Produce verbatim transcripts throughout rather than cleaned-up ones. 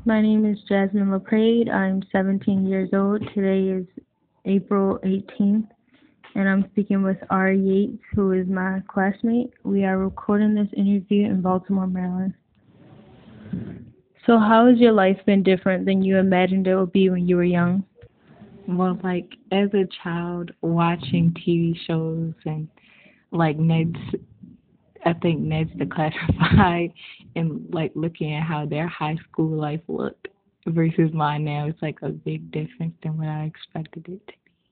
My name is Jasmine LaPrade. I'm seventeen years old. Today is April eighteenth, and I'm speaking with Ari Yates, who is my classmate. We are recording this interview in Baltimore, Maryland. So, how has your life been different than you imagined it would be when you were young? Well, like as a child, watching T V shows and like Ned's, I think Ned's Declassified, and like looking at how their high school life looked versus mine now, it's like a big difference than what I expected it to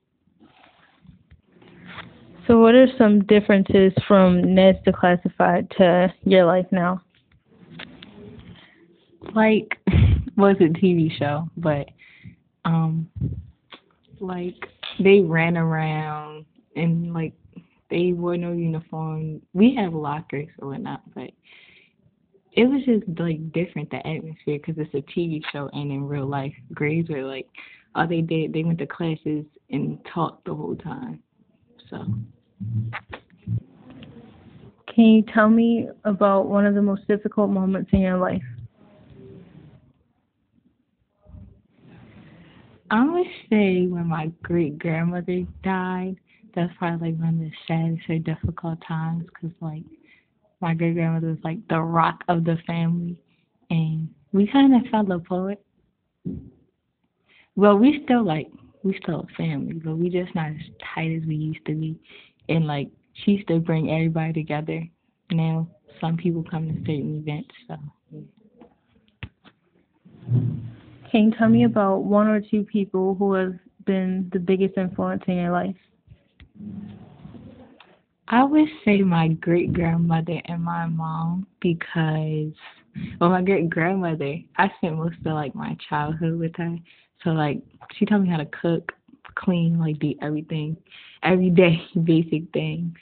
So, what are some differences from Ned's Declassified to your life now? be. Like, was a T V show, but um, like they ran around and like they wore no uniform. We have lockers or whatnot, but it was just like different the atmosphere because it's a T V show and in real life, grades were like all they did. They went to classes and talked the whole time. So Can you tell me about one of the most difficult moments in your life? I would say when my great grandmother died, that's probably like one of the saddest or difficult times because like my great grandmother was like the rock of the family, and we kind of fell apart. Well, we still like we still a family, but we just not as tight as we used to be. And like she used to bring everybody together. Now some people come to certain events, so Can you tell me about one or two people who have been the biggest influence in your life? I would say my great grandmother and my mom because well my great grandmother I spent most of like my childhood with her. So like she taught me how to cook, clean, like do everything, every day basic things.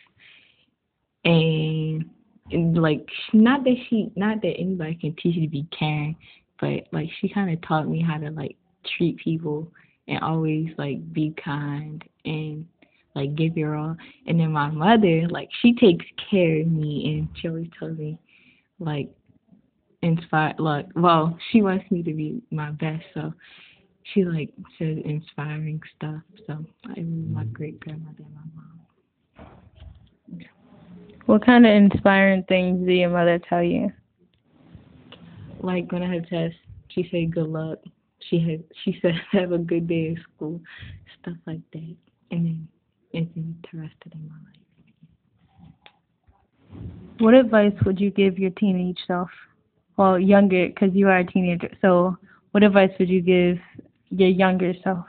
And and like not that she not that anybody can teach you to be caring, but like she kind of taught me how to like treat people and always like be kind and like give your all. And then my mother, like she takes care of me and she always tells me like inspire like well she wants me to be my best, so she like says inspiring stuff. So I really my great grandmother and my mom. What kind of inspiring things did your mother tell you? Like when I had tests, she said good luck. She had she said have a good day at school, stuff like that, and then it's interested in my life. What advice would you give your teenage self? Well, younger, because you are a teenager. So, what advice would you give your younger self?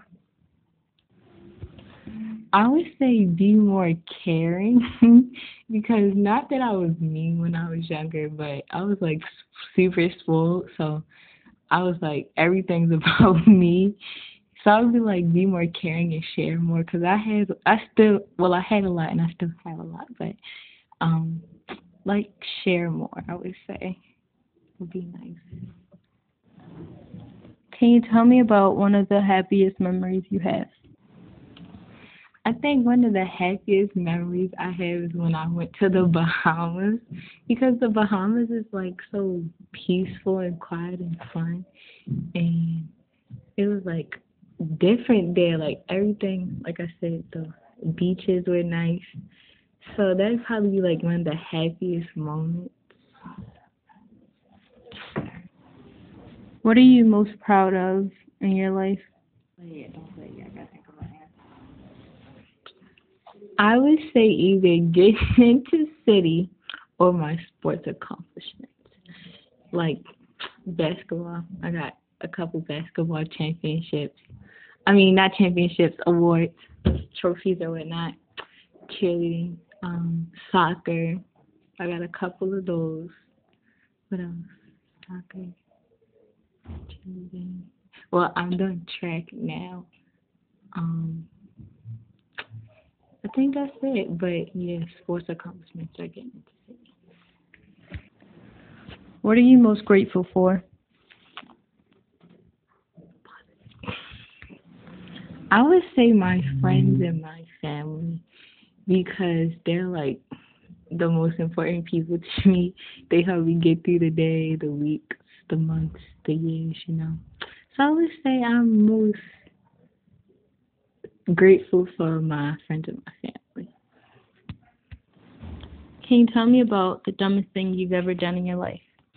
I would say be more caring because not that I was mean when I was younger, but I was like super spoiled, so I was like everything's about me. So I would be like be more caring and share more because I had I still well I had a lot and I still have a lot, but um like share more. I would say would be nice. Can you tell me about one of the happiest memories you have? I think one of the happiest memories I have is when I went to the Bahamas because the Bahamas is like so peaceful and quiet and fun, and it was like different there. Like everything, like I said, the beaches were nice. So that'd probably be like one of the happiest moments. What are you most proud of in your life? Yeah, don't say yeah, I gotta think about that. I would say either getting into city or my sports accomplishments. Like basketball. I got a couple basketball championships. I mean, not championships, awards, trophies or whatnot. Cheerleading, um, soccer. I got a couple of those. What else? Soccer, cheerleading. Well, I'm doing track now. Um, I think that's it. But yeah, sports accomplishments are getting into city. What are you most grateful for? I would say my friends and my family because they're like the most important people to me. They help me get through the day, the week. the months, the years, you know. So I would say I'm most grateful for my friends and my family. Can you tell me about the dumbest thing you've ever done in your life?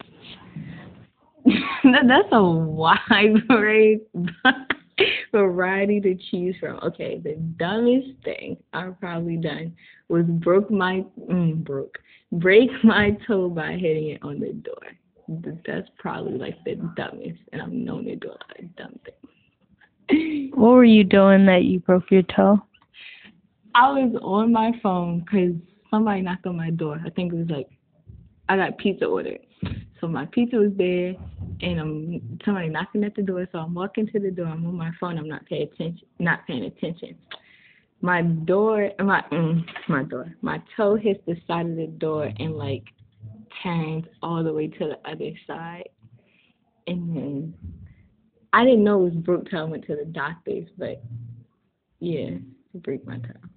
That's a wide variety variety to choose from. Okay, the dumbest thing I've probably done was broke my mm, broke break my toe by hitting it on the door. That's probably like the dumbest, and I'm known to do a lot of dumb things. What were you doing that you broke your toe? I was on my phone because somebody knocked on my door. I think it was like I got pizza ordered. So my pizza was there, and I'm somebody knocking at the door. So I'm walking to the door. I'm on my phone. I'm not paying attention. Not paying attention. My door, my mm, my door, my toe hits the side of the door and like turns all the way to the other side. And then I didn't know it was broke till I went to the doctors, but yeah, it broke my toe.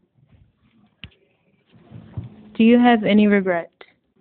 Do you have any regret?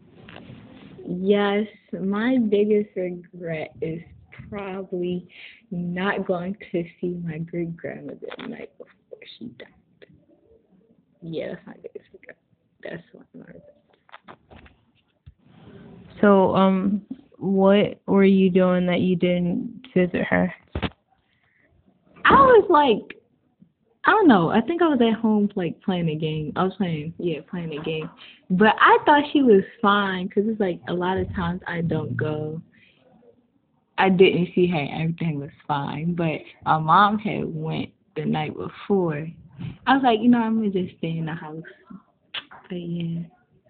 Yes, my biggest regret is probably not going to see my great grandmother the night before she died. Yeah, that's my biggest regret. That's one of my regrets. So, um, what were you doing that you didn't visit her? I was like, I don't know. I think I was at home like playing a game. I was playing, yeah, playing a game. But I thought she was fine because it's like a lot of times I don't go. I didn't see her. Everything was fine. But my mom had went the night before. I was like, you know, I'm gonna just stay in the house. But yeah.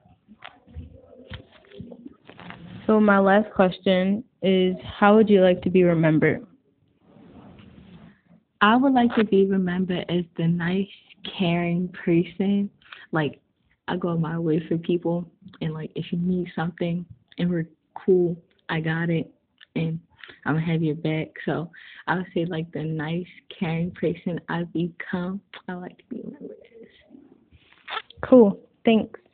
So my last question is, how would you like to be remembered? I would like to be remembered as the nice, caring person. Like, I go my way for people, and like, if you need something and we're cool, I got it, and I'm gonna have your back. So I would say, like, the nice, caring person I've become, I like to be remembered as. Cool. Thanks.